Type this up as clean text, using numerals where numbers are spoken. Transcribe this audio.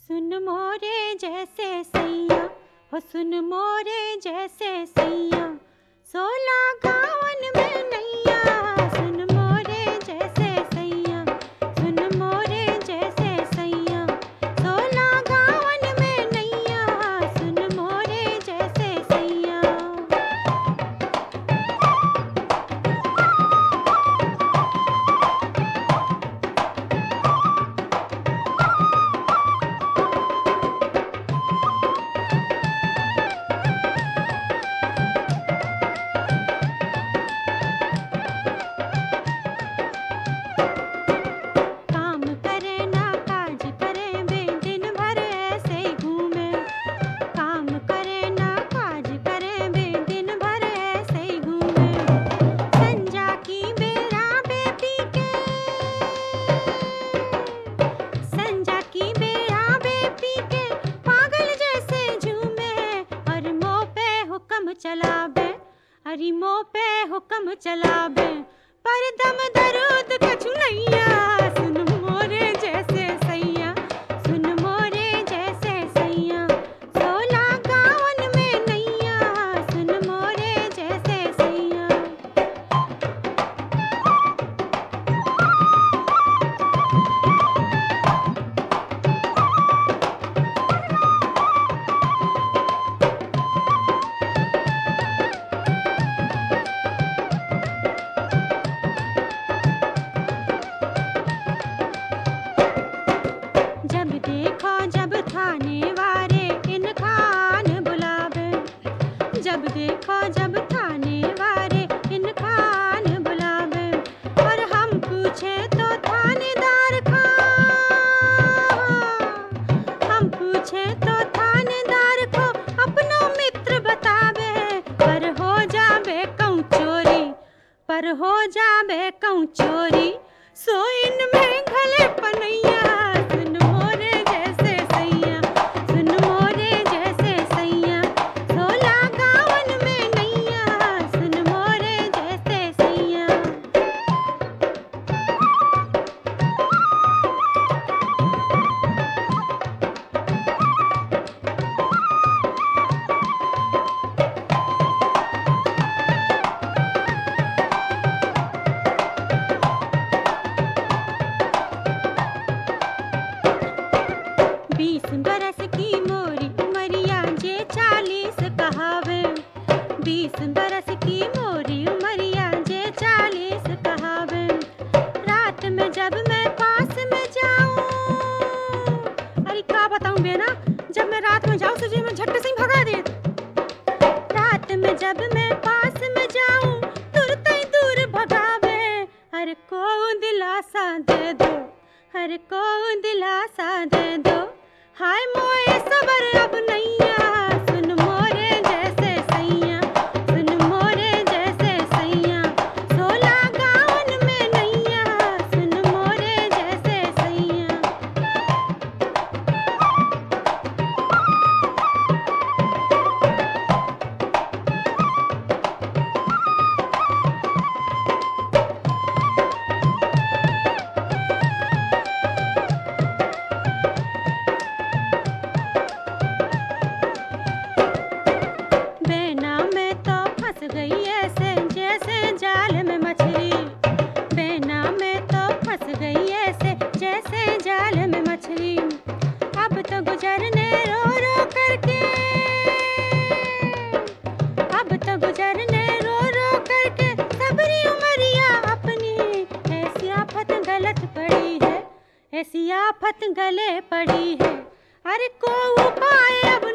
सुन मोरे जैसे सैया, हो सुन मोरे जैसे सैया, 16 गावन में नैया। सुन मोरे जैसे सैया, सुन मोरे जैसे सैया, 16 गावन में नैया। सुन मोरे जैसे सैया। काम करे ना काज करे वे दिन भर ऐसे ही घूमे। काम करे ना काज करे वे दिन भर ऐसे ही घूमे। संजा की बेरा बे पी के, संजा की बेरा बे पी के, पागल जैसे झूमे। और मुँह पे हुक्म चलावे, अरे मुँह पे हुक्म चलावे, पर दम दरूद कछु नैया। सुन मोरे जैसे सैया, सुन मोरे जैसे सैया, 16 गावन में नैया। सुन मोरे जैसे सैया। जब देखो जब थाने वाले इन खान बुलावे, जब देखो जब थाने वाले इन खान बुलावे। और हम पूछे तो थानेदार खान, हम पूछे तो थानेदार को अपनो मित्र बतावे। पर हो जावे कहूँ चोरी, पर हो जावे कहूँ चोरी, सो इनमें घले पनैया। सुन मोरे जैसे सैया, सुन मोरे जैसे सैया, 16 गावन में नैया। सुन मोरे जैसे सैया। बीस बरस की मोरी उमरिया जे 40 कहावे। 20 बरस की मोरी उमरिया जे 40 कहावे। रात में जब मैं पास में जाऊं, अरे का बताऊं बेना, जब मैं रात में जाऊं तुझे मैं झट से ही भगा दे। रात में जब मैं पास में जाऊं तुरते ही दूर भगावे। अरे को दिलासा दे दो, अरे को दिलासा दे दो, हाय मोए सबर अब नैया। सुन मोरे जैसे सैया, सुन मोरे जैसे सैया, 16 गावन में नैया। सुन मोरे जैसे सैया। बेना में तो फंस गई ऐसे जैसे जाल में मछली। बेना में तो फंस गई ऐसे जैसे जाल में मछली। अब तो गुजरने रो रो करके, अब तो गुजरने रो रो करके, सबरी उमरिया अपनी। ऐसी आफत गलत पड़ी है, ऐसी आफत गले पड़ी है, अरे को उपाय अब